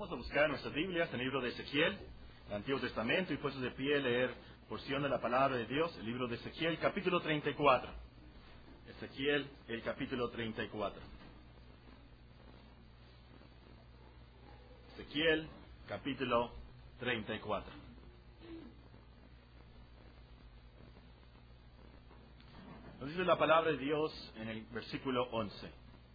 Vamos a buscar nuestras Biblias en el libro de Ezequiel, el Antiguo Testamento, y puestos de pie leer porción de la palabra de Dios, el libro de Ezequiel, capítulo 34. Ezequiel, el capítulo 34. Ezequiel, capítulo 34. Nos dice la palabra de Dios en el versículo 11.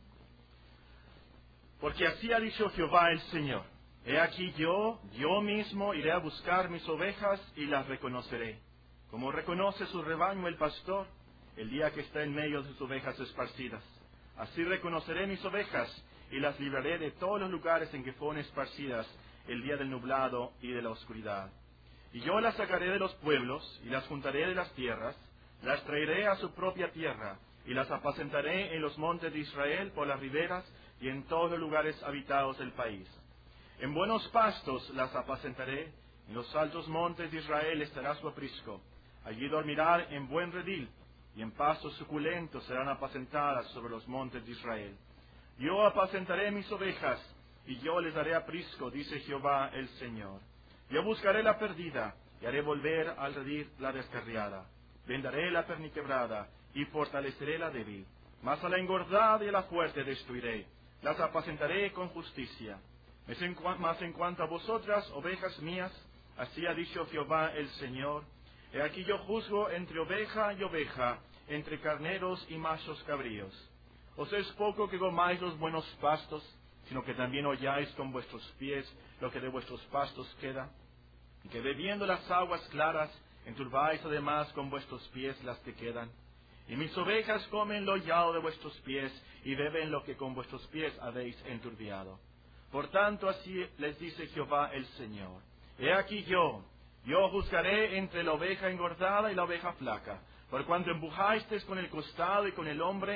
Porque así ha dicho Jehová el Señor: He aquí yo mismo iré a buscar mis ovejas y las reconoceré, como reconoce su rebaño el pastor el día que está en medio de sus ovejas esparcidas. Así reconoceré mis ovejas y las libraré de todos los lugares en que fueron esparcidas el día del nublado y de la oscuridad. Y yo las sacaré de los pueblos y las juntaré de las tierras, las traeré a su propia tierra y las apacentaré en los montes de Israel por las riberas y en todos los lugares habitados del país. En buenos pastos las apacentaré, en los altos montes de Israel estará su aprisco. Allí dormirán en buen redil, y en pastos suculentos serán apacentadas sobre los montes de Israel. Yo apacentaré mis ovejas, y yo les daré aprisco, dice Jehová el Señor. Yo buscaré la perdida, y haré volver al redil la descarriada. Vendaré la perniquebrada, y fortaleceré la débil. Mas a la engordada y a la fuerte destruiré. Las apacentaré con justicia. Mas en cuanto a vosotras, ovejas mías, así ha dicho Jehová el Señor: He aquí yo juzgo entre oveja y oveja, entre carneros y machos cabríos. Os es poco que comáis los buenos pastos, sino que también holláis con vuestros pies lo que de vuestros pastos queda, y que bebiendo las aguas claras, enturbáis además con vuestros pies las que quedan. Y mis ovejas comen lo hollado de vuestros pies, y beben lo que con vuestros pies habéis enturbiado. Por tanto, así les dice Jehová el Señor: He aquí yo juzgaré entre la oveja engordada y la oveja flaca, por cuanto empujasteis con el costado y con el hombro,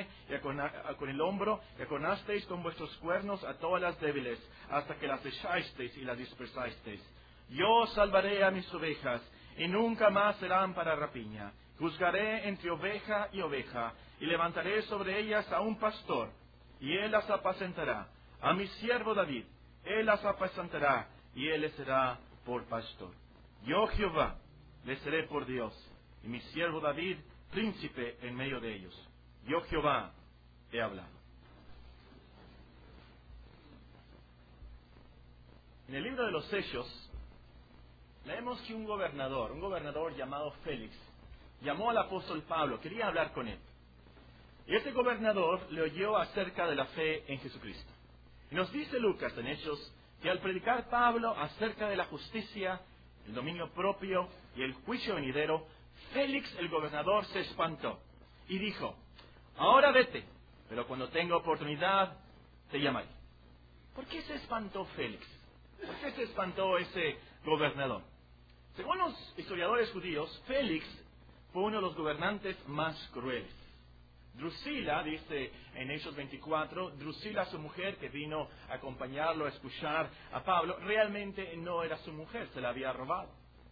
y aconasteis con vuestros cuernos a todas las débiles, hasta que las echasteis y las dispersasteis. Yo salvaré a mis ovejas, y nunca más serán para rapiña. Juzgaré entre oveja y oveja, y levantaré sobre ellas a un pastor, y él las apacentará. A mi siervo David, él las apacentará, y él les será por pastor. Yo Jehová les seré por Dios, y mi siervo David príncipe en medio de ellos. Yo Jehová he hablado. En el libro de los Hechos leemos que un gobernador llamado Félix, llamó al apóstol Pablo, quería hablar con él. Y este gobernador le oyó acerca de la fe en Jesucristo. Y nos dice Lucas en Hechos que al predicar Pablo acerca de la justicia, el dominio propio y el juicio venidero, Félix el gobernador se espantó y dijo: Ahora vete, pero cuando tenga oportunidad te llamaré. ¿Por qué se espantó Félix? ¿Por qué se espantó ese gobernador? Según los historiadores judíos, Félix fue uno de los gobernantes más crueles. Drusila, dice en Hechos 24, Drusila, su mujer, que vino a acompañarlo a escuchar a Pablo, realmente no era su mujer, se la había robado.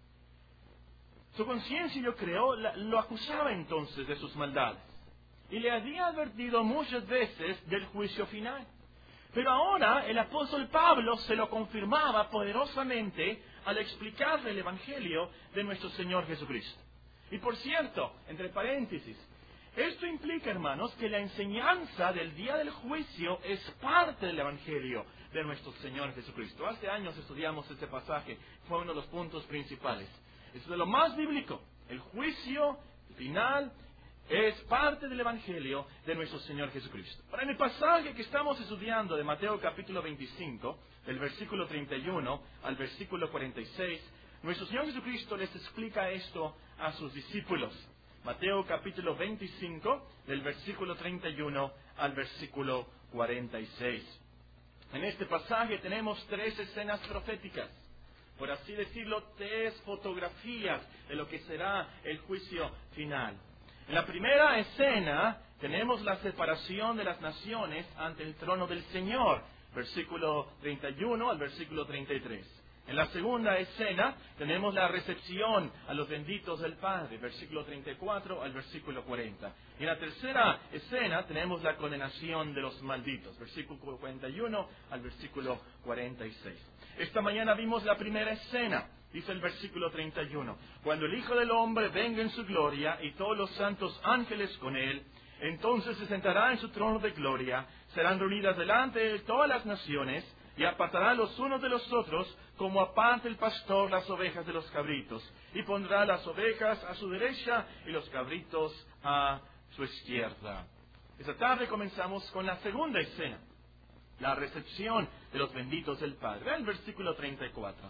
Su conciencia, yo creo, lo acusaba entonces de sus maldades. Y le había advertido muchas veces del juicio final. Pero ahora el apóstol Pablo se lo confirmaba poderosamente al explicarle el Evangelio de nuestro Señor Jesucristo. Y por cierto, entre paréntesis, esto implica, hermanos, que la enseñanza del día del juicio es parte del Evangelio de nuestro Señor Jesucristo. Hace años estudiamos este pasaje, fue uno de los puntos principales. Es de lo más bíblico. El juicio final es parte del Evangelio de nuestro Señor Jesucristo. Ahora, en el pasaje que estamos estudiando de Mateo capítulo 25, del versículo 31 al versículo 46, nuestro Señor Jesucristo les explica esto a sus discípulos. Mateo capítulo 25, del versículo 31 al versículo 46. En este pasaje tenemos 3 escenas proféticas, por así decirlo, 3 fotografías de lo que será el juicio final. En la primera escena tenemos la separación de las naciones ante el trono del Señor, versículo 31 al versículo 33. En la segunda escena tenemos la recepción a los benditos del Padre, versículo 34 al versículo 40. Y en la tercera escena tenemos la condenación de los malditos, versículo 41 al versículo 46. Esta mañana vimos la primera escena, dice el versículo 31. Cuando el Hijo del Hombre venga en su gloria y todos los santos ángeles con él, entonces se sentará en su trono de gloria, serán reunidas delante de él todas las naciones, y apartará los unos de los otros, como aparta el pastor las ovejas de los cabritos, y pondrá las ovejas a su derecha y los cabritos a su izquierda. Esta tarde comenzamos con la segunda escena, la recepción de los benditos del Padre. Vean el versículo 34.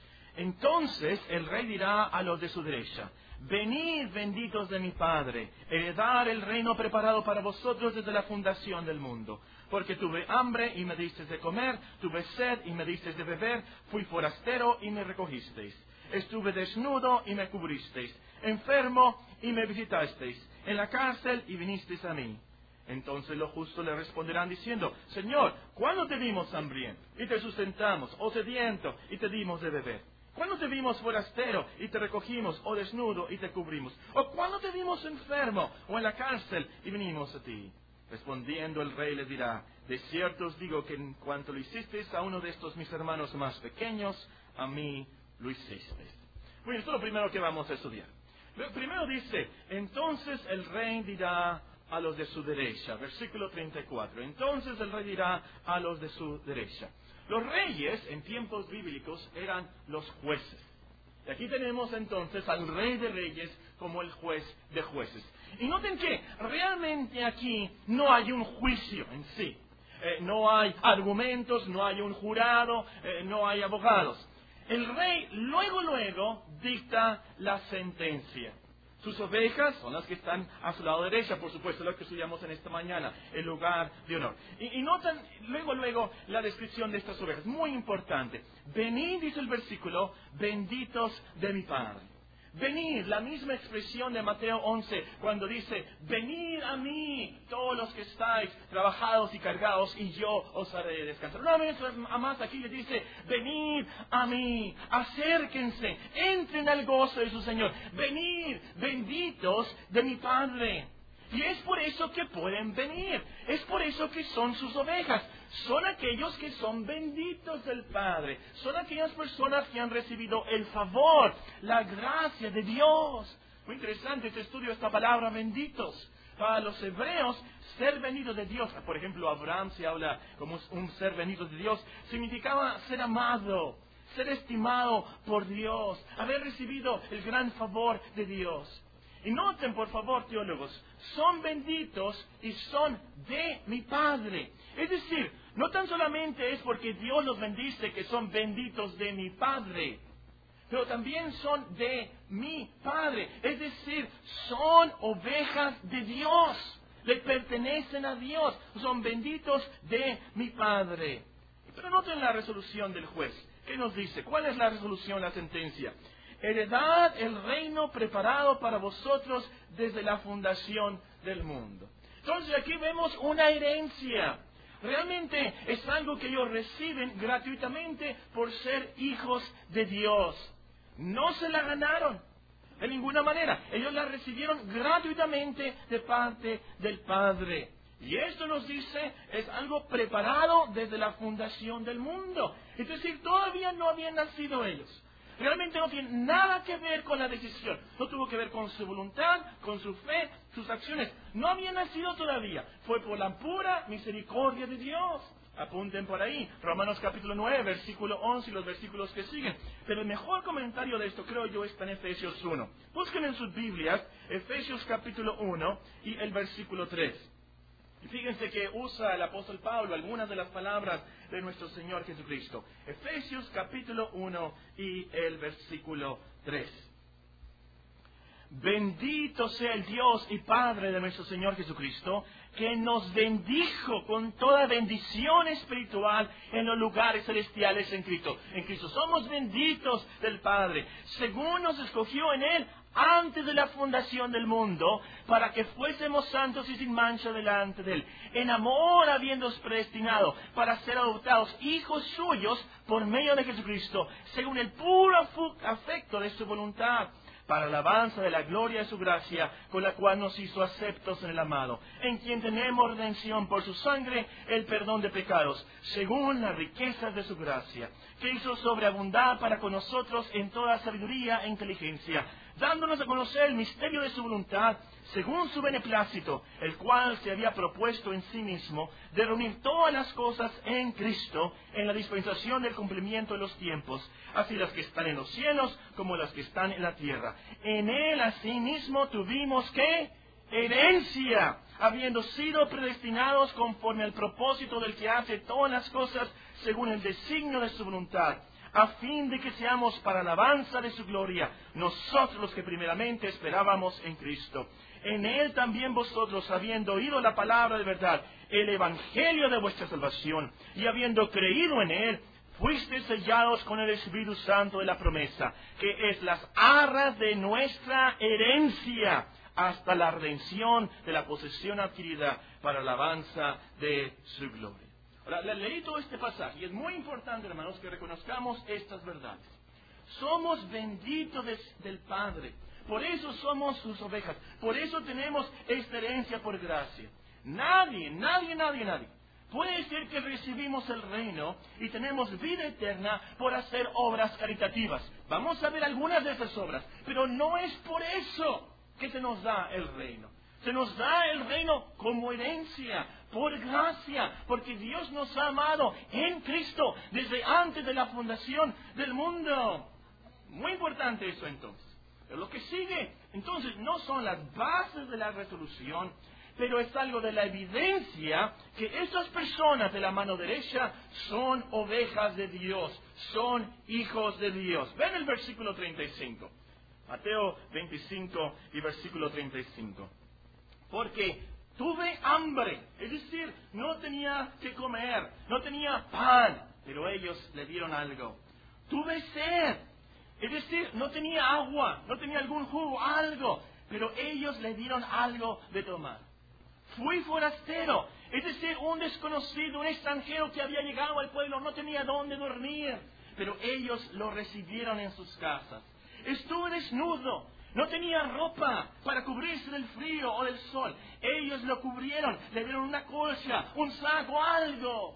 Entonces el rey dirá a los de su derecha: venid, benditos de mi Padre, heredad el reino preparado para vosotros desde la fundación del mundo. Porque tuve hambre y me disteis de comer, tuve sed y me disteis de beber, fui forastero y me recogisteis. Estuve desnudo y me cubristeis, enfermo y me visitasteis, en la cárcel y vinisteis a mí. Entonces los justos le responderán diciendo: Señor, ¿cuándo te vimos hambriento y te sustentamos, o sediento y te dimos de beber? ¿Cuándo te vimos forastero y te recogimos, o desnudo y te cubrimos? ¿O cuándo te vimos enfermo o en la cárcel y vinimos a ti? Respondiendo el rey les dirá: de cierto os digo que en cuanto lo hicisteis a uno de estos mis hermanos más pequeños, a mí lo hicisteis. Bueno, esto es lo primero que vamos a estudiar. Primero dice: entonces el rey dirá a los de su derecha. Versículo 34. Entonces el rey dirá a los de su derecha. Los reyes en tiempos bíblicos eran los jueces. Y aquí tenemos entonces al rey de reyes como el juez de jueces. Y noten que realmente aquí no hay un juicio en sí. No hay argumentos, no hay un jurado, no hay abogados. El rey luego dicta la sentencia. Sus ovejas son las que están a su lado derecha, por supuesto, lo que estudiamos en esta mañana, el lugar de honor. Y notan luego la descripción de estas ovejas, muy importante. Venid, dice el versículo, benditos de mi Padre. Venid, la misma expresión de Mateo 11, cuando dice: venid a mí, todos los que estáis trabajados y cargados, y yo os haré descansar. Una vez más aquí le dice: venid a mí, acérquense, entren al gozo de su Señor. Venid, benditos de mi Padre. Y es por eso que pueden venir, es por eso que son sus ovejas. Son aquellos que son benditos del Padre. Son aquellas personas que han recibido el favor, la gracia de Dios. Muy interesante este estudio, esta palabra benditos. Para los hebreos, ser bendito de Dios, por ejemplo, Abraham se habla como un ser bendito de Dios, significaba ser amado, ser estimado por Dios, haber recibido el gran favor de Dios. Y noten, por favor, teólogos, son benditos y son de mi Padre. Es decir, no tan solamente es porque Dios los bendice que son benditos de mi Padre, pero también son de mi Padre. Es decir, son ovejas de Dios, le pertenecen a Dios, son benditos de mi Padre. Pero noten la resolución del juez. ¿Qué nos dice? ¿Cuál es la resolución, la sentencia? Heredad el reino preparado para vosotros desde la fundación del mundo. Entonces aquí vemos una herencia. Realmente es algo que ellos reciben gratuitamente por ser hijos de Dios. No se la ganaron de ninguna manera. Ellos la recibieron gratuitamente de parte del Padre. Y esto nos dice, es algo preparado desde la fundación del mundo. Es decir, todavía no habían nacido ellos. Realmente no tiene nada que ver con la decisión. No tuvo que ver con su voluntad, con su fe, sus acciones. No había nacido todavía. Fue por la pura misericordia de Dios. Apunten por ahí. Romanos capítulo 9, versículo 11 y los versículos que siguen. Pero el mejor comentario de esto, creo yo, está en Efesios 1. Busquen en sus Biblias Efesios capítulo 1 y el versículo 3. Y fíjense que usa el apóstol Pablo algunas de las palabras de nuestro Señor Jesucristo. Efesios capítulo 1 y el versículo 3. Bendito sea el Dios y Padre de nuestro Señor Jesucristo, que nos bendijo con toda bendición espiritual en los lugares celestiales en Cristo. En Cristo somos benditos del Padre, según nos escogió en Él antes de la fundación del mundo, para que fuésemos santos y sin mancha delante de Él, en amor habiéndonos predestinado para ser adoptados hijos suyos por medio de Jesucristo, según el puro afecto de su voluntad, para alabanza de la gloria de su gracia, con la cual nos hizo aceptos en el amado, en quien tenemos redención por su sangre, el perdón de pecados, según las riquezas de su gracia, que hizo sobreabundar para con nosotros en toda sabiduría e inteligencia, dándonos a conocer el misterio de su voluntad, según su beneplácito, el cual se había propuesto en sí mismo, de reunir todas las cosas en Cristo, en la dispensación del cumplimiento de los tiempos, así las que están en los cielos como las que están en la tierra. En Él asimismo tuvimos ¿qué? Herencia, habiendo sido predestinados conforme al propósito del que hace todas las cosas según el designio de su voluntad, a fin de que seamos para alabanza de su gloria, nosotros los que primeramente esperábamos en Cristo. En Él también vosotros, habiendo oído la palabra de verdad, el evangelio de vuestra salvación, y habiendo creído en Él, fuisteis sellados con el Espíritu Santo de la promesa, que es las arras de nuestra herencia, hasta la redención de la posesión adquirida para alabanza de su gloria. Ahora, leí todo este pasaje y es muy importante, hermanos, que reconozcamos estas verdades. Somos benditos del Padre, por eso somos sus ovejas, por eso tenemos esta herencia por gracia. Nadie puede decir que recibimos el reino y tenemos vida eterna por hacer obras caritativas. Vamos a ver algunas de esas obras, pero no es por eso que se nos da el reino. Se nos da el reino como herencia, por gracia, porque Dios nos ha amado en Cristo desde antes de la fundación del mundo. Muy importante eso entonces. Pero lo que sigue, entonces, no son las bases de la resolución, pero es algo de la evidencia que esas personas de la mano derecha son ovejas de Dios, son hijos de Dios. Ven el versículo 35. Mateo 25 y versículo 35. Porque tuve hambre, es decir, no tenía que comer, no tenía pan, pero ellos le dieron algo. Tuve sed, es decir, no tenía agua, no tenía algún jugo, algo, pero ellos le dieron algo de tomar. Fui forastero, es decir, un desconocido, un extranjero que había llegado al pueblo, no tenía dónde dormir, pero ellos lo recibieron en sus casas. Estuve desnudo, no tenía ropa para cubrirse del frío o del sol. Ellos lo cubrieron, le dieron una colcha, un saco, algo.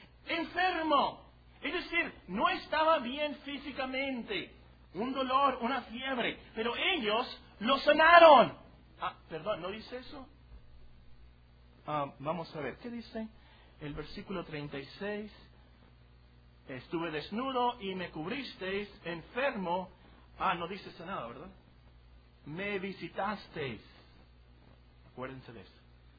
Enfermo, es decir, no estaba bien físicamente, un dolor, una fiebre, pero ellos lo sanaron. Perdón, ¿no dice eso? Vamos a ver, ¿qué dice? El versículo 36. Estuve desnudo y me cubristeis, enfermo. No dice sanado, ¿verdad? Me visitasteis. Acuérdense de eso.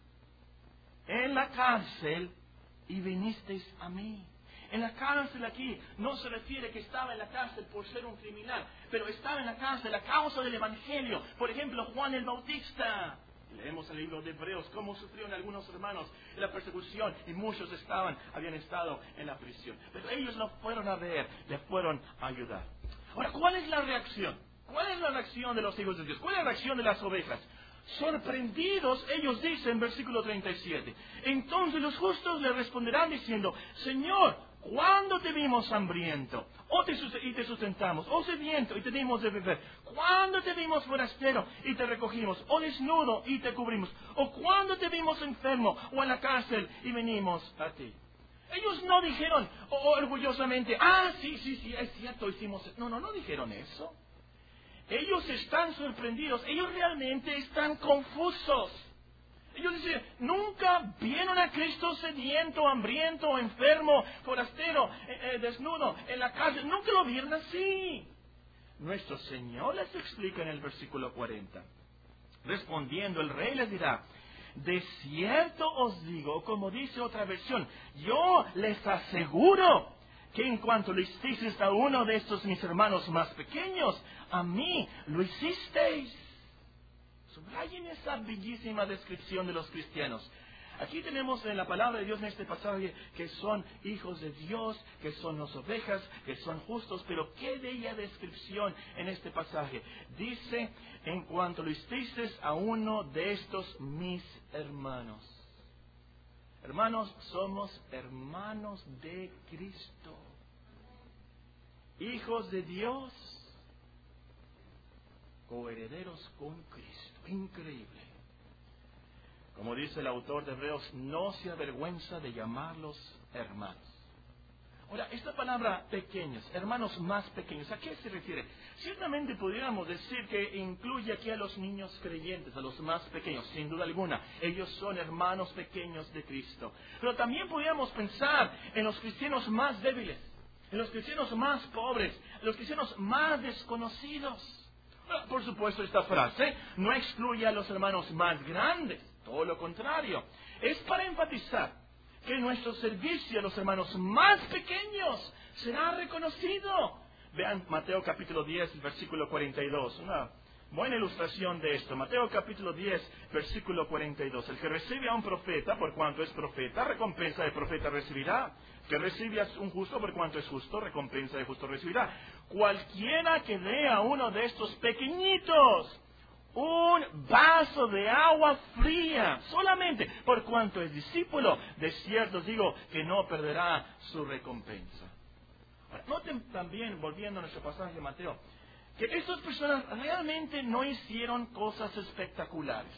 En la cárcel y vinisteis a mí. En la cárcel aquí no se refiere que estaba en la cárcel por ser un criminal, pero estaba en la cárcel a causa del Evangelio. Por ejemplo, Juan el Bautista. Leemos el libro de Hebreos, cómo sufrieron algunos hermanos la persecución y muchos habían estado en la prisión. Pero ellos lo fueron a ver, le fueron a ayudar. Ahora, ¿cuál es la reacción? ¿Cuál es la reacción de los hijos de Dios? ¿Cuál es la reacción de las ovejas? Sorprendidos, ellos dicen, versículo 37. Entonces los justos le responderán diciendo, Señor, ¿cuándo te vimos hambriento? Y te sustentamos, o sediento, y te dimos de beber. ¿Cuándo te vimos forastero y te recogimos? O desnudo y te cubrimos. ¿O cuándo te vimos enfermo o en la cárcel y venimos a ti? Ellos no dijeron orgullosamente, sí, es cierto, hicimos eso. No dijeron eso. Ellos están sorprendidos, ellos realmente están confusos. Ellos dicen, nunca vieron a Cristo sediento, hambriento, enfermo, forastero, desnudo, en la cárcel. Nunca lo vieron así. Nuestro Señor les explica en el versículo 40. Respondiendo, el rey les dirá, de cierto os digo, como dice otra versión, yo les aseguro que en cuanto lo hicisteis a uno de estos mis hermanos más pequeños, a mí lo hicisteis. Subrayen esa bellísima descripción de los cristianos. Aquí tenemos en la palabra de Dios en este pasaje que son hijos de Dios, que son las ovejas, que son justos, pero qué bella descripción en este pasaje. Dice, en cuanto lo hicisteis a uno de estos mis hermanos. Hermanos, somos hermanos de Cristo. Hijos de Dios, coherederos con Cristo. Increíble. Como dice el autor de Hebreos, no se avergüenza de llamarlos hermanos. Ahora, esta palabra pequeños, hermanos más pequeños, ¿a qué se refiere? Ciertamente pudiéramos decir que incluye aquí a los niños creyentes, a los más pequeños, sin duda alguna. Ellos son hermanos pequeños de Cristo. Pero también pudiéramos pensar en los cristianos más débiles, en los cristianos más pobres, en los cristianos más desconocidos. Ahora, por supuesto, esta frase no excluye a los hermanos más grandes, todo lo contrario. Es para enfatizar que nuestro servicio a los hermanos más pequeños será reconocido. Vean Mateo capítulo 10, versículo 42. Una buena ilustración de esto. Mateo capítulo 10, versículo 42. El que recibe a un profeta, por cuanto es profeta, recompensa de profeta recibirá. El que recibe a un justo, por cuanto es justo, recompensa de justo recibirá. Cualquiera que dé a uno de estos pequeñitos un vaso de agua fría, solamente por cuanto es discípulo, de cierto os digo que no perderá su recompensa. Ahora, noten también, volviendo a nuestro pasaje de Mateo, que estas personas realmente no hicieron cosas espectaculares.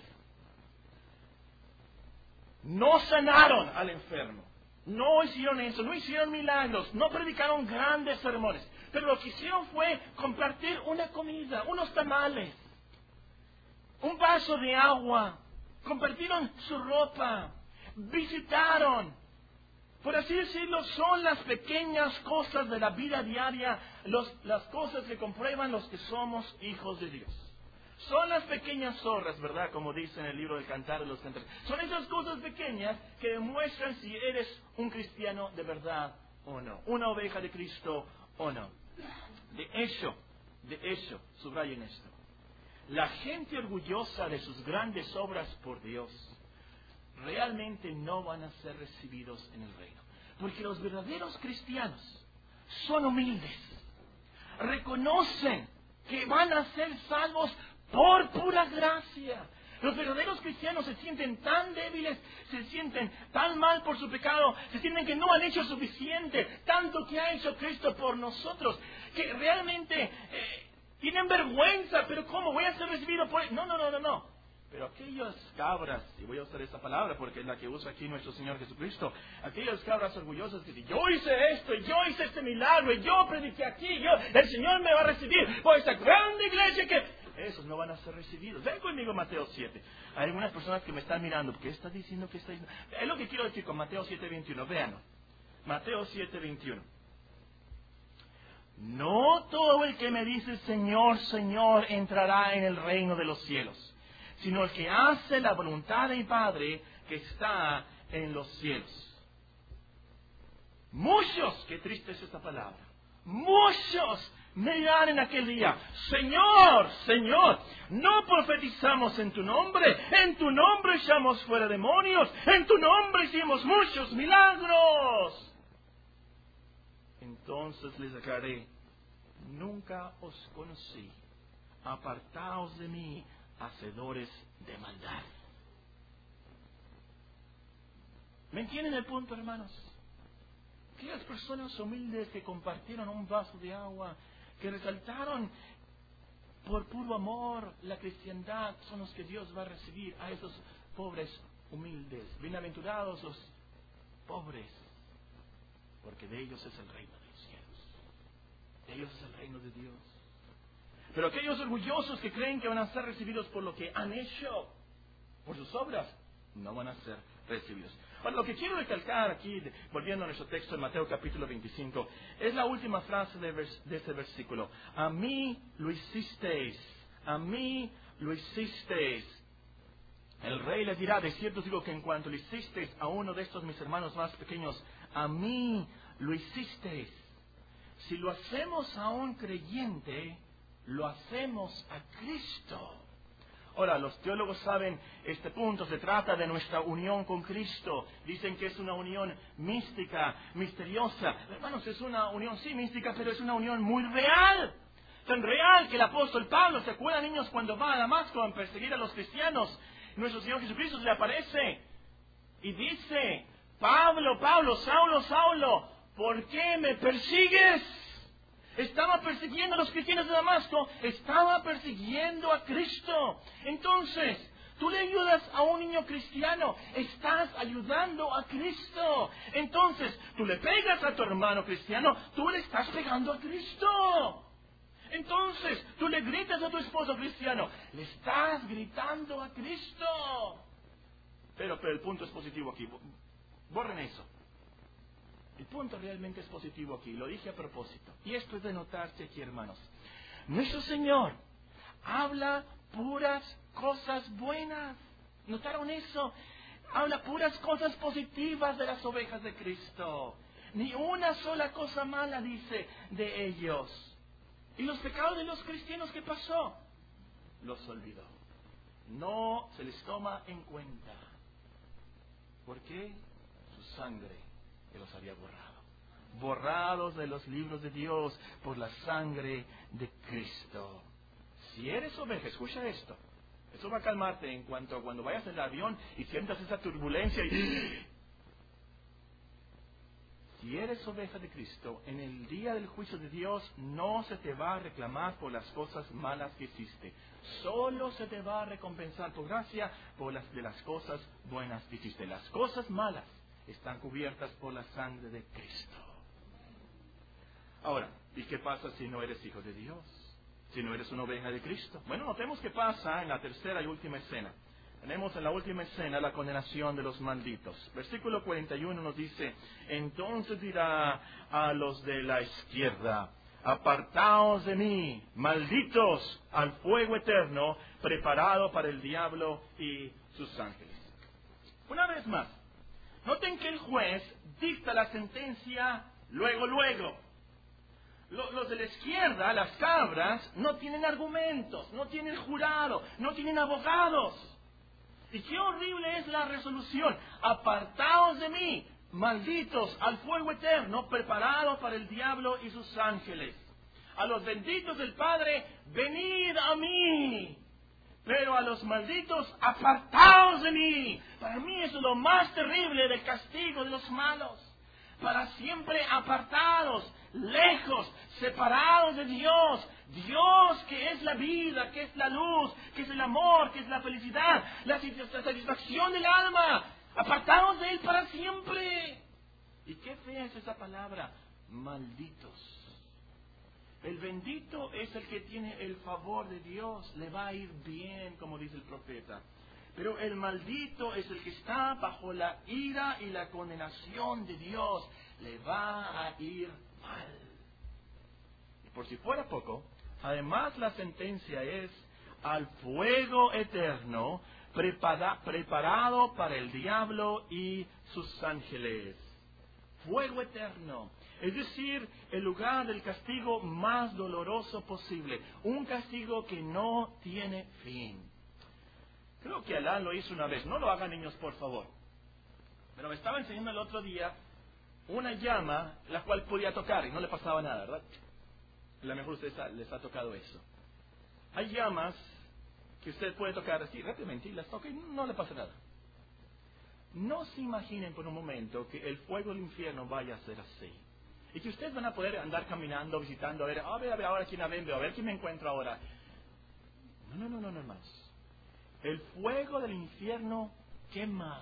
No sanaron al enfermo, no hicieron eso, no hicieron milagros, no predicaron grandes sermones, pero lo que hicieron fue compartir una comida, unos tamales, un vaso de agua, compartieron su ropa, visitaron. Por así decirlo, son las pequeñas cosas de la vida diaria, las cosas que comprueban los que somos hijos de Dios. Son las pequeñas zorras, ¿verdad? Como dice en el libro del Cantar de los Cantares. Son esas cosas pequeñas que demuestran si eres un cristiano de verdad o no, una oveja de Cristo o no. De hecho, subrayen esto. La gente orgullosa de sus grandes obras por Dios realmente no van a ser recibidos en el reino. Porque los verdaderos cristianos son humildes. Reconocen que van a ser salvos por pura gracia. Los verdaderos cristianos se sienten tan débiles, se sienten tan mal por su pecado, se sienten que no han hecho suficiente, tanto que ha hecho Cristo por nosotros, que realmente tienen vergüenza. Pero ¿cómo voy a ser recibido por él? No. Pero aquellas cabras, y voy a usar esa palabra porque es la que usa aquí nuestro Señor Jesucristo, aquellas cabras orgullosas que dicen, yo hice esto, y yo hice este milagro, y yo prediqué aquí, el Señor me va a recibir por esta grande iglesia que... Esos no van a ser recibidos. Ven conmigo Mateo 7. Hay algunas personas que me están mirando, ¿qué está diciendo? ¿Qué está diciendo? Es lo que quiero decir con Mateo 7:21. Véanlo. Mateo 7:21. No todo el que me dice Señor, Señor entrará en el reino de los cielos, sino el que hace la voluntad de mi Padre que está en los cielos. Muchos, qué triste es esta palabra, muchos me dirán en aquel día, Señor, Señor, no profetizamos en tu nombre echamos fuera demonios, en tu nombre hicimos muchos milagros. Entonces les declaré, nunca os conocí, apartaos de mí, hacedores de maldad. ¿Me entienden el punto, hermanos? Aquellas personas humildes que compartieron un vaso de agua, que resaltaron por puro amor la cristiandad, son los que Dios va a recibir a esos pobres humildes. Bienaventurados los pobres, porque de ellos es el reino de los cielos. De ellos es el reino de Dios. Pero aquellos orgullosos que creen que van a ser recibidos por lo que han hecho, por sus obras, no van a ser recibidos. Bueno, lo que quiero recalcar aquí, volviendo a nuestro texto en Mateo capítulo 25, es la última frase de este versículo. A mí lo hicisteis, a mí lo hicisteis. El rey les dirá, de cierto os digo que en cuanto lo hicisteis a uno de estos mis hermanos más pequeños, a mí lo hicisteis. Si lo hacemos a un creyente, lo hacemos a Cristo. Ahora, los teólogos saben este punto, se trata de nuestra unión con Cristo. Dicen que es una unión mística, misteriosa. Hermanos, es una unión, sí, mística, pero es una unión muy real. Tan real que el apóstol Pablo, ¿se acuerdan, niños, cuando va a Damasco a perseguir a los cristianos? Nuestro Señor Jesucristo se le aparece y dice: Pablo, Pablo, Saulo, Saulo, ¿por qué me persigues? Estaba persiguiendo a los cristianos de Damasco, estaba persiguiendo a Cristo. Entonces, tú le ayudas a un niño cristiano, estás ayudando a Cristo. Entonces, tú le pegas a tu hermano cristiano, tú le estás pegando a Cristo. Entonces, tú le gritas a tu esposo cristiano, le estás gritando a Cristo. Pero el punto es positivo aquí. Borren eso. El punto realmente es positivo aquí. Lo dije a propósito. Y esto es de notarse aquí, hermanos. Nuestro Señor habla puras cosas buenas. ¿Notaron eso? Habla puras cosas positivas de las ovejas de Cristo. Ni una sola cosa mala dice de ellos. ¿Y los pecados de los cristianos qué pasó? Los olvidó. No se les toma en cuenta. ¿Por qué? Su sangre que los había borrado. Borrados de los libros de Dios por la sangre de Cristo. Si eres oveja, escucha esto. Eso va a calmarte en cuanto cuando vayas en el avión y sientas esa turbulencia y... Si eres oveja de Cristo, en el día del juicio de Dios no se te va a reclamar por las cosas malas que hiciste. Solo se te va a recompensar por gracia por las cosas buenas que hiciste. Las cosas malas están cubiertas por la sangre de Cristo. Ahora, ¿y qué pasa si no eres hijo de Dios? Si no eres una oveja de Cristo. Bueno, notemos qué pasa en la tercera y última escena. Tenemos en la última escena la condenación de los malditos. Versículo 41 nos dice: entonces dirá a los de la izquierda: apartaos de mí, malditos, al fuego eterno, preparado para el diablo y sus ángeles. Una vez más, noten que el juez dicta la sentencia luego. Los de la izquierda, las cabras, no tienen argumentos, no tienen jurado, no tienen abogados. Y qué horrible es la resolución: apartaos de mí, malditos, al fuego eterno, preparado para el diablo y sus ángeles. A los benditos del Padre, venid a mí. Pero a los malditos, apartaos de mí. Para mí eso es lo más terrible del castigo de los malos. Para siempre apartados, lejos, separados de Dios. Dios que es la vida, que es la luz, que es el amor, que es la felicidad, la satisfacción del alma. Apartados de Él para siempre. ¿Y qué fea es esa palabra? Malditos. El bendito es el que tiene el favor de Dios, le va a ir bien, como dice el profeta. Pero el maldito es el que está bajo la ira y la condenación de Dios, le va a ir mal. Y por si fuera poco, además la sentencia es al fuego eterno, preparado para el diablo y sus ángeles. Fuego eterno. Es decir, el lugar del castigo más doloroso posible. Un castigo que no tiene fin. Creo que Alá lo hizo una vez. No lo hagan, niños, por favor. Pero me estaba enseñando el otro día una llama la cual podía tocar y no le pasaba nada, ¿verdad? A lo mejor a ustedes les ha tocado eso. Hay llamas que usted puede tocar así rápidamente y las toca y no le pasa nada. No se imaginen por un momento que el fuego del infierno vaya a ser así. Y que ustedes van a poder andar caminando, visitando, a ver, ahora quién a ver quién me encuentro ahora. No, hermanos. El fuego del infierno quema.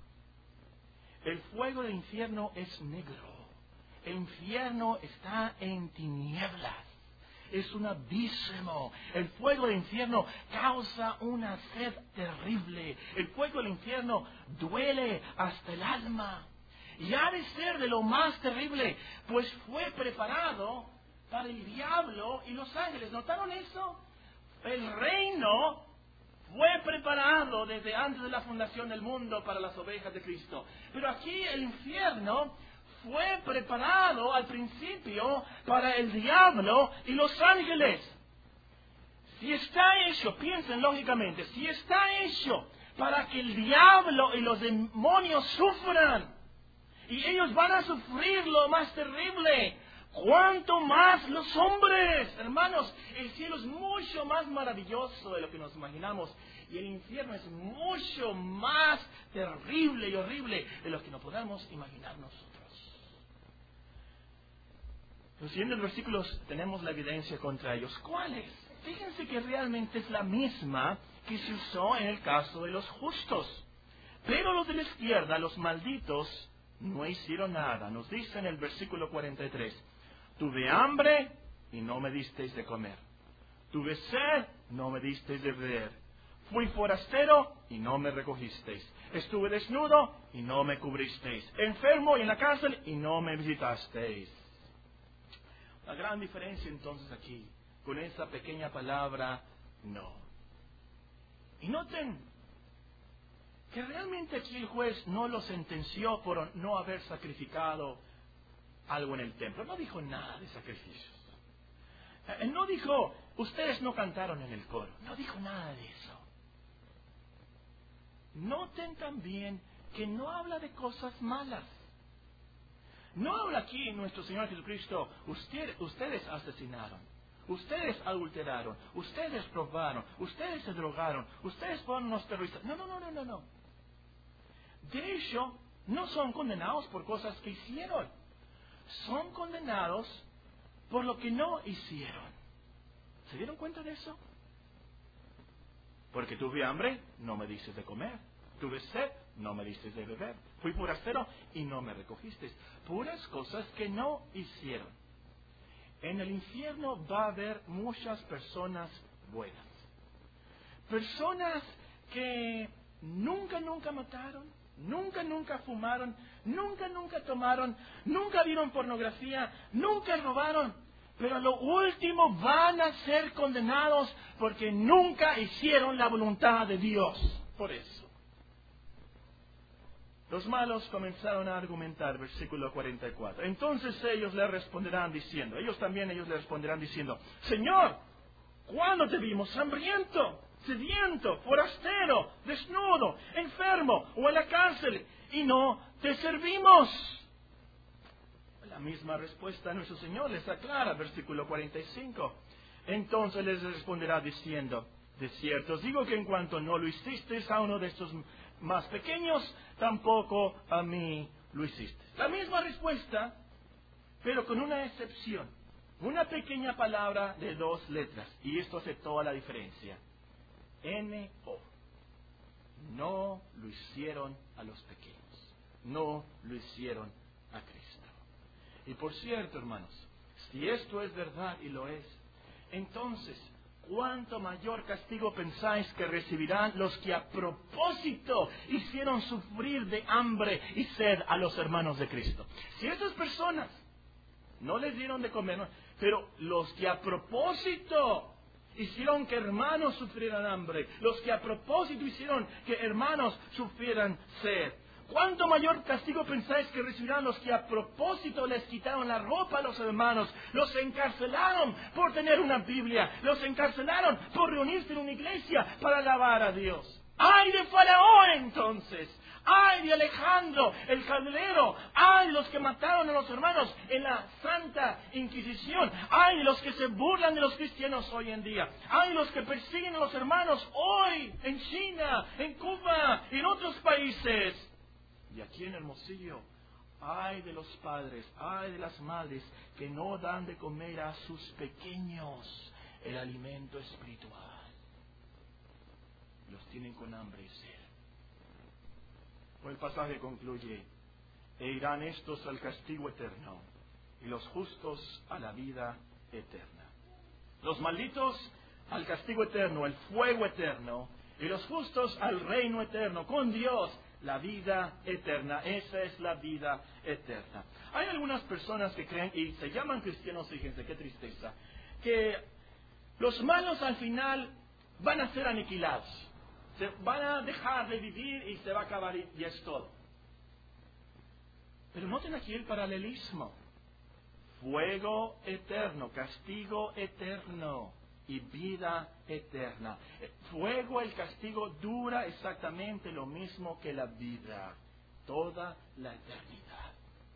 El fuego del infierno es negro. El infierno está en tinieblas. Es un abismo. El fuego del infierno causa una sed terrible. El fuego del infierno duele hasta el alma. Y ha de ser de lo más terrible, pues fue preparado para el diablo y los ángeles. ¿Notaron eso? El reino fue preparado desde antes de la fundación del mundo para las ovejas de Cristo. Pero aquí el infierno fue preparado al principio para el diablo y los ángeles. Si está hecho, piensen lógicamente, si está hecho para que el diablo y los demonios sufran, y ellos van a sufrir lo más terrible, ¿cuánto más los hombres? Hermanos, el cielo es mucho más maravilloso de lo que nos imaginamos, y el infierno es mucho más terrible y horrible de lo que no podamos imaginar nosotros. Pues en los versículos tenemos la evidencia contra ellos. ¿Cuáles? Fíjense que realmente es la misma que se usó en el caso de los justos. Pero los de la izquierda, los malditos, no hicieron nada. Nos dice en el versículo 43, tuve hambre y no me disteis de comer. Tuve sed, no me disteis de beber. Fui forastero y no me recogisteis. Estuve desnudo y no me cubristeis. Enfermo y en la cárcel y no me visitasteis. La gran diferencia entonces aquí, con esa pequeña palabra, no. Y noten que realmente aquí el juez no lo sentenció por no haber sacrificado algo en el templo. No dijo nada de sacrificios. No dijo, ustedes no cantaron en el coro. No dijo nada de eso. Noten también que no habla de cosas malas. No habla aquí nuestro Señor Jesucristo, ustedes asesinaron, ustedes adulteraron, ustedes robaron, ustedes se drogaron, ustedes fueron unos terroristas. No. De hecho, no son condenados por cosas que hicieron. Son condenados por lo que no hicieron. ¿Se dieron cuenta de eso? Porque tuve hambre, no me dices de comer. Tuve sed, no me dices de beber. Fui forastero y no me recogisteis. Puras cosas que no hicieron. En el infierno va a haber muchas personas buenas. Personas que nunca mataron, nunca fumaron, nunca tomaron, nunca vieron pornografía, nunca robaron. Pero a lo último van a ser condenados porque nunca hicieron la voluntad de Dios. Por eso. Los malos comenzaron a argumentar, versículo 44. Entonces ellos le responderán diciendo, ellos le responderán diciendo, Señor, ¿cuándo te vimos hambriento, sediento, forastero, desnudo, enfermo o en la cárcel y no te servimos? La misma respuesta a nuestro Señor les aclara, versículo 45. Entonces les responderá diciendo, de cierto os digo que en cuanto no lo hicisteis a uno de estos más pequeños, tampoco a mí lo hiciste. La misma respuesta, pero con una excepción. Una pequeña palabra de 2 letras. Y esto hace toda la diferencia. N-O. No lo hicieron a los pequeños. No lo hicieron a Cristo. Y por cierto, hermanos, si esto es verdad y lo es, entonces, ¿cuánto mayor castigo pensáis que recibirán los que a propósito hicieron sufrir de hambre y sed a los hermanos de Cristo? Si esas personas no les dieron de comer, pero los que a propósito hicieron que hermanos sufrieran hambre, los que a propósito hicieron que hermanos sufrieran sed, ¿cuánto mayor castigo pensáis que recibirán los que a propósito les quitaron la ropa a los hermanos, los encarcelaron por tener una Biblia, los encarcelaron por reunirse en una iglesia para alabar a Dios? ¡Ay de Faraón entonces! ¡Ay de Alejandro el Calderero! ¡Ay de los que mataron a los hermanos en la Santa Inquisición! ¡Ay de los que se burlan de los cristianos hoy en día! ¡Ay de los que persiguen a los hermanos hoy en China, en Cuba y en otros países! Y aquí en Hermosillo, ay de los padres, ay de las madres que no dan de comer a sus pequeños el alimento espiritual. Los tienen con hambre y sed. El pasaje concluye, e irán estos al castigo eterno y los justos a la vida eterna. Los malditos al castigo eterno, el fuego eterno, y los justos al reino eterno, con Dios, la vida eterna. Esa es la vida eterna. Hay algunas personas que creen, y se llaman cristianos, fíjense qué tristeza, que los malos al final van a ser aniquilados. Se van a dejar de vivir y se va a acabar y es todo. Pero noten aquí el paralelismo. Fuego eterno, castigo eterno. y vida eterna. El fuego, el castigo, dura exactamente lo mismo que la vida, toda la eternidad.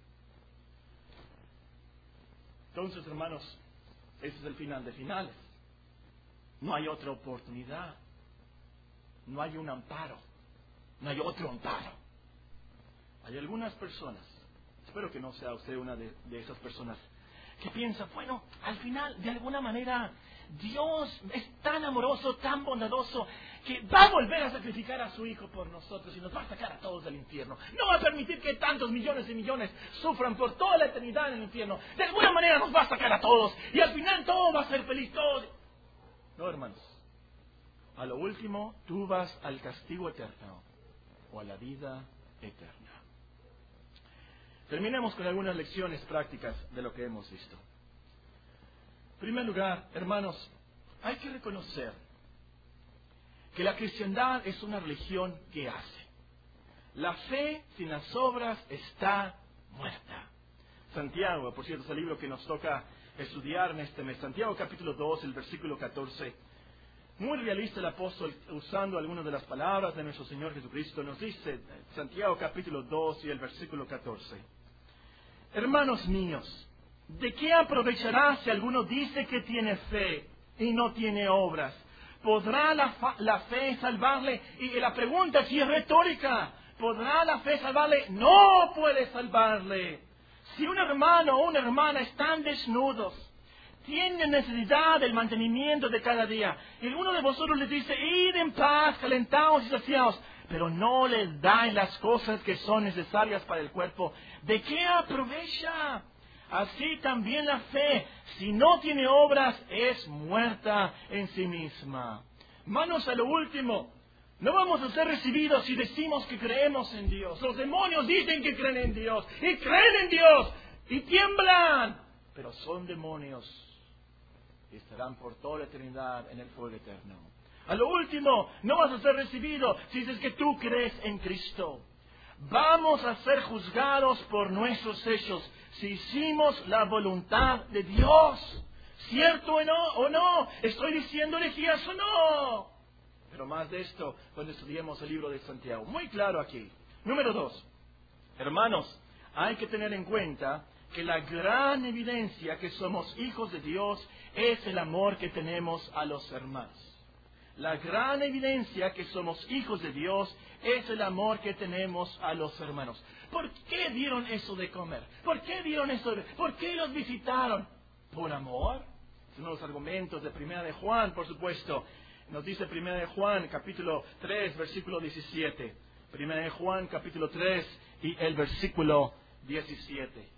Entonces, hermanos, ese es el final de finales. No hay otra oportunidad. No hay un amparo. No hay otro amparo. Hay algunas personas, espero que no sea usted una de esas personas, que piensa, bueno, al final, de alguna manera, Dios es tan amoroso, tan bondadoso, que va a volver a sacrificar a su Hijo por nosotros y nos va a sacar a todos del infierno. No va a permitir que tantos millones y millones sufran por toda la eternidad en el infierno. De alguna manera nos va a sacar a todos y al final todo va a ser feliz, todo. No, hermanos. A lo último, tú vas al castigo eterno o a la vida eterna. Terminemos con algunas lecciones prácticas de lo que hemos visto. En primer lugar, hermanos, hay que reconocer que la cristiandad es una religión que hace. La fe sin las obras está muerta. Santiago, por cierto, es el libro que nos toca estudiar en este mes. Santiago capítulo 2, el versículo 14. Muy realista el apóstol, usando algunas de las palabras de nuestro Señor Jesucristo, nos dice, Santiago capítulo 2 y el versículo 14. Hermanos míos, ¿de qué aprovechará si alguno dice que tiene fe y no tiene obras? ¿Podrá la fe salvarle? Y la pregunta aquí es retórica. ¿Podrá la fe salvarle? No puede salvarle. Si un hermano o una hermana están desnudos, tienen necesidad del mantenimiento de cada día, y alguno de vosotros les dice, id en paz, calentaos y saciaos, pero no les dais las cosas que son necesarias para el cuerpo, ¿de qué aprovecha? Así también la fe, si no tiene obras, es muerta en sí misma. Manos a lo último, no vamos a ser recibidos si decimos que creemos en Dios. Los demonios dicen que creen en Dios, y creen en Dios, y tiemblan, pero son demonios, y estarán por toda la eternidad en el fuego eterno. A lo último, no vas a ser recibido si dices que tú crees en Cristo. Vamos a ser juzgados por nuestros hechos si hicimos la voluntad de Dios. ¿Cierto o no? ¿Estoy diciendo herejías o no? Pero más de esto cuando estudiemos el libro de Santiago. Muy claro aquí. Número 2. Hermanos, hay que tener en cuenta que la gran evidencia que somos hijos de Dios es el amor que tenemos a los hermanos. La gran evidencia que somos hijos de Dios es el amor que tenemos a los hermanos. ¿Por qué dieron eso de comer? ¿Por qué dieron eso ¿Por qué los visitaron? ¿Por amor? Es uno de los argumentos de Primera de Juan, por supuesto. Nos dice Primera de Juan, capítulo 3, versículo 17. Primera de Juan, capítulo 3 y el versículo 17.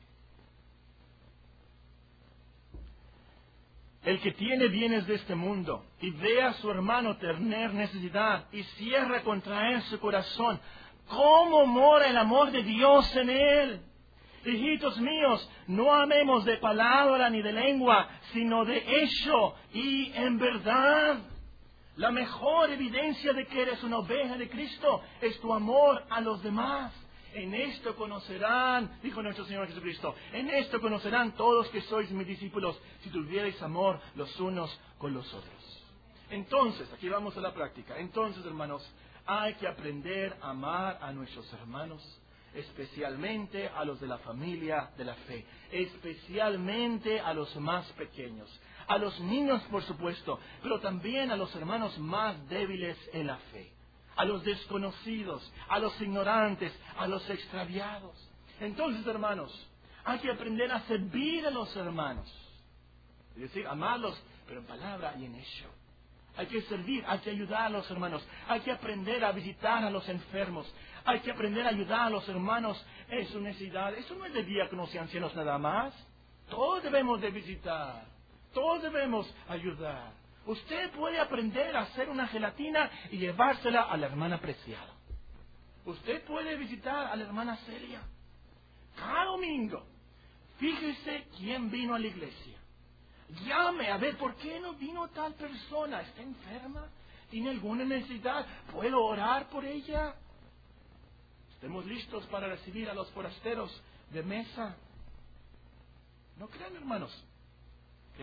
El que tiene bienes de este mundo y ve a su hermano tener necesidad y cierra contra él su corazón, ¿cómo mora el amor de Dios en él? Hijitos míos, no amemos de palabra ni de lengua, sino de hecho y en verdad. La mejor evidencia de que eres una oveja de Cristo es tu amor a los demás. En esto conocerán, dijo nuestro Señor Jesucristo, en esto conocerán todos que sois mis discípulos, si tuvierais amor los unos con los otros. Entonces, aquí vamos a la práctica. Entonces, hermanos, hay que aprender a amar a nuestros hermanos, especialmente a los de la familia de la fe, especialmente a los más pequeños, a los niños, por supuesto, pero también a los hermanos más débiles en la fe, a los desconocidos, a los ignorantes, a los extraviados. Entonces, hermanos, hay que aprender a servir a los hermanos. Es decir, amarlos, pero en palabra y en hecho. Hay que servir, hay que ayudar a los hermanos. Hay que aprender a visitar a los enfermos. Hay que aprender a ayudar a los hermanos en su necesidad. Eso no es de diáconos y ancianos nada más. Todos debemos de visitar. Todos debemos ayudar. Usted puede aprender a hacer una gelatina y llevársela a la hermana Preciada. Usted puede visitar a la hermana Celia. Cada domingo, fíjese quién vino a la iglesia. Llame a ver por qué no vino tal persona. ¿Está enferma? ¿Tiene alguna necesidad? ¿Puedo orar por ella? Estemos listos para recibir a los forasteros de mesa. No crean, hermanos, que las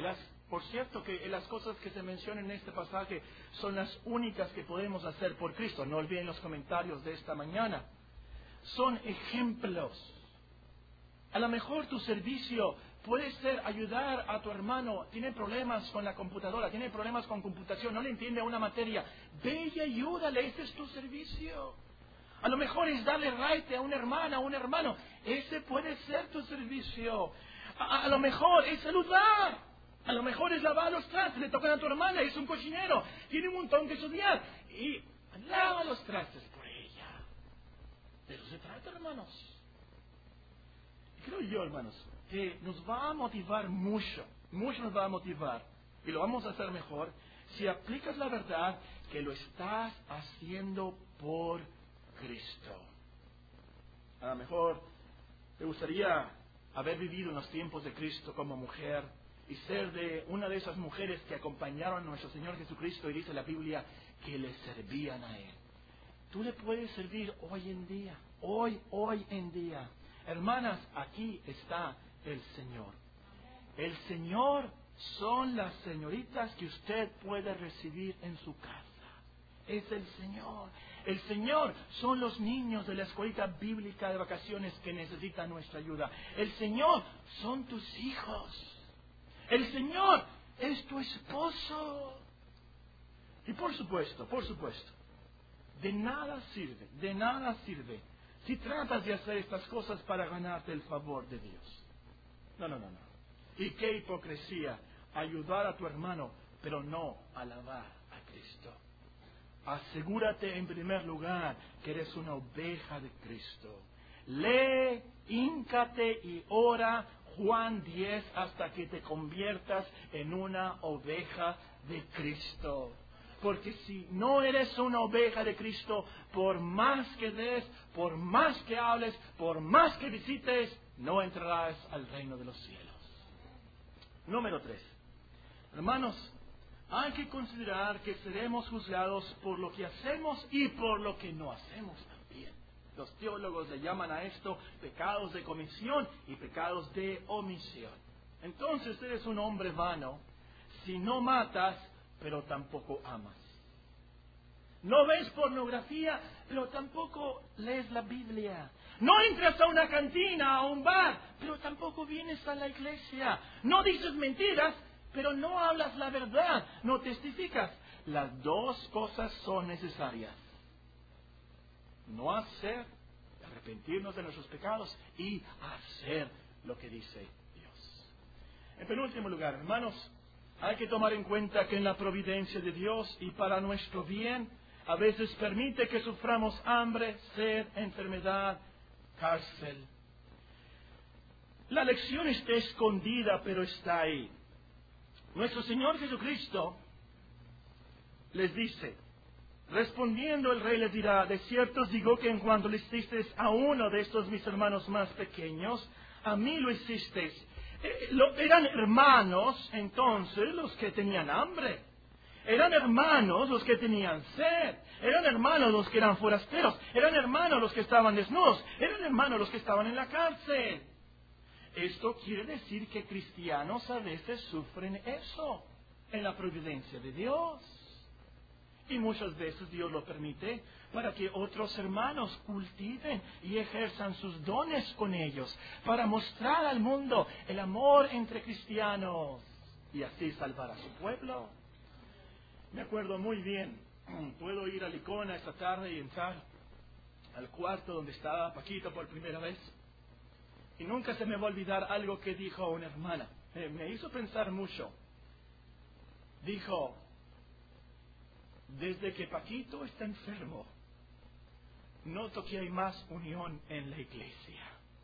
Por cierto que las cosas que se mencionan en este pasaje son las únicas que podemos hacer por Cristo. No olviden los comentarios de esta mañana. Son ejemplos. A lo mejor tu servicio puede ser ayudar a tu hermano. Tiene problemas con la computadora, tiene problemas con computación, no le entiende una materia. Ve y ayúdale, ese es tu servicio. A lo mejor es darle raite a una hermana, a un hermano. Ese puede ser tu servicio. A lo mejor es saludar. A lo mejor es lavar los trastes. Le tocan a tu hermana, es un cocinero. Tiene un montón que estudiar. Y lava los trastes por ella. De eso se trata, hermanos. Y creo yo, hermanos, que nos va a motivar mucho. Mucho nos va a motivar. Y lo vamos a hacer mejor si aplicas la verdad que lo estás haciendo por Cristo. A lo mejor te gustaría haber vivido en los tiempos de Cristo como mujer y ser de una de esas mujeres que acompañaron a nuestro Señor Jesucristo, y dice la Biblia que le servían a Él. Tú le puedes servir hoy en día, hoy en día. Hermanas, aquí está el Señor. El Señor son las señoritas que usted puede recibir en su casa. Es el Señor. El Señor son los niños de la escuelita bíblica de vacaciones que necesitan nuestra ayuda. El Señor son tus hijos. El Señor es tu esposo. Y por supuesto, de nada sirve si tratas de hacer estas cosas para ganarte el favor de Dios. No. Y qué hipocresía ayudar a tu hermano, pero no alabar a Cristo. Asegúrate en primer lugar que eres una oveja de Cristo. Lee, híncate y ora Juan 10 hasta que te conviertas en una oveja de Cristo. Porque si no eres una oveja de Cristo, por más que des, por más que hables, por más que visites, no entrarás al reino de los cielos. Número 3. Hermanos, hay que considerar que seremos juzgados por lo que hacemos y por lo que no hacemos también. Los teólogos le llaman a esto pecados de comisión y pecados de omisión. Entonces eres un hombre vano si no matas, pero tampoco amas. No ves pornografía, pero tampoco lees la Biblia. No entras a una cantina, a un bar, pero tampoco vienes a la iglesia. No dices mentiras, pero no hablas la verdad, no testificas. Las dos cosas son necesarias. No hacer, arrepentirnos de nuestros pecados y hacer lo que dice Dios. En penúltimo lugar, hermanos, hay que tomar en cuenta que en la providencia de Dios y para nuestro bien, a veces permite que suframos hambre, sed, enfermedad, cárcel. La lección está escondida, pero está ahí. Nuestro Señor Jesucristo les dice, respondiendo el rey les dirá, de cierto os digo que en cuanto le hicisteis a uno de estos mis hermanos más pequeños, a mí lo hicisteis. Eran hermanos entonces los que tenían hambre. Eran hermanos los que tenían sed. Eran hermanos los que eran forasteros. Eran hermanos los que estaban desnudos. Eran hermanos los que estaban en la cárcel. Esto quiere decir que cristianos a veces sufren eso en la providencia de Dios. Y muchas veces Dios lo permite para que otros hermanos cultiven y ejerzan sus dones con ellos, para mostrar al mundo el amor entre cristianos y así salvar a su pueblo. Me acuerdo muy bien, puedo ir a Licona esta tarde y entrar al cuarto donde estaba Paquito por primera vez. Y nunca se me va a olvidar algo que dijo una hermana. Me hizo pensar mucho. Dijo, desde que Paquito está enfermo, noto que hay más unión en la iglesia.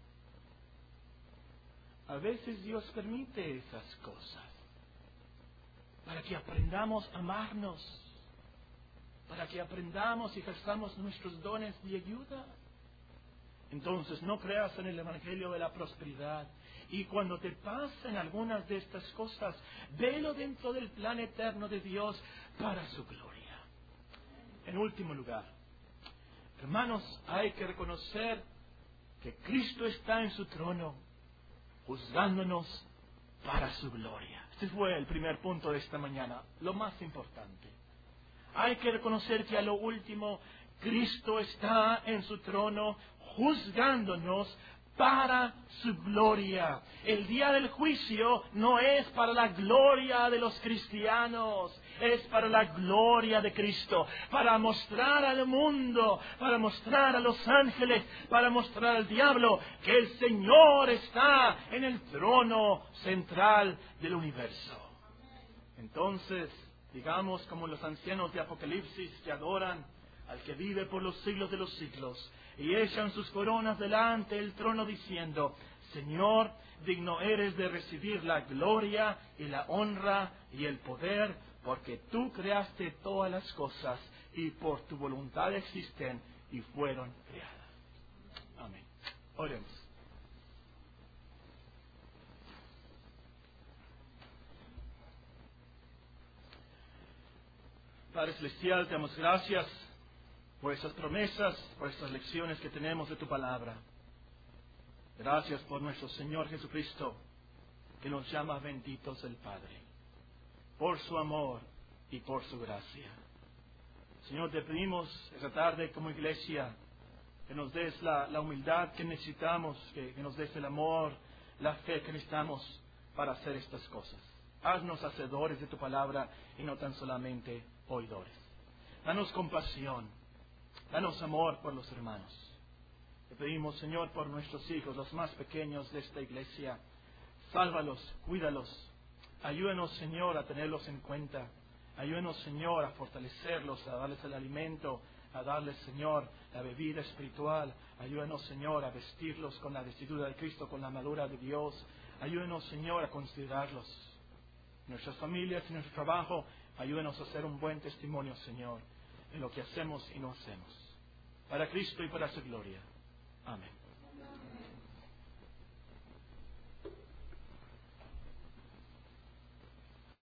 A veces Dios permite esas cosas para que aprendamos a amarnos, para que aprendamos y ejerzamos nuestros dones de ayuda. Entonces no creas en el evangelio de la prosperidad. Y cuando te pasen algunas de estas cosas, velo dentro del plan eterno de Dios para su gloria. En último lugar, hermanos, hay que reconocer que Cristo está en su trono, juzgándonos para su gloria. Este fue el primer punto de esta mañana, lo más importante. Hay que reconocer que a lo último, Cristo está en su trono juzgándonos para su gloria. El día del juicio no es para la gloria de los cristianos, es para la gloria de Cristo, para mostrar al mundo, para mostrar a los ángeles, para mostrar al diablo que el Señor está en el trono central del universo. Entonces, digamos como los ancianos de Apocalipsis que adoran al que vive por los siglos de los siglos, y echan sus coronas delante del trono diciendo: Señor, digno eres de recibir la gloria y la honra y el poder, porque tú creaste todas las cosas y por tu voluntad existen y fueron creadas. Amén. Oremos. Padre Celestial, te damos gracias por esas promesas, por estas lecciones que tenemos de tu palabra. Gracias por nuestro Señor Jesucristo, que nos llama benditos del Padre, por su amor y por su gracia. Señor, te pedimos esta tarde como iglesia que nos des la humildad que necesitamos, que nos des el amor, la fe que necesitamos para hacer estas cosas. Haznos hacedores de tu palabra y no tan solamente oidores. Danos compasión, danos amor por los hermanos. Te pedimos, Señor, por nuestros hijos, los más pequeños de esta iglesia. Sálvalos, cuídalos. Ayúdanos, Señor, a tenerlos en cuenta. Ayúdanos, Señor, a fortalecerlos, a darles el alimento, a darles, Señor, la bebida espiritual. Ayúdanos, Señor, a vestirlos con la vestidura de Cristo, con la armadura de Dios. Ayúdanos, Señor, a considerarlos. Nuestras familias y nuestro trabajo, ayúdanos a hacer un buen testimonio, Señor, en lo que hacemos y no hacemos. Para Cristo y para su gloria. Amén.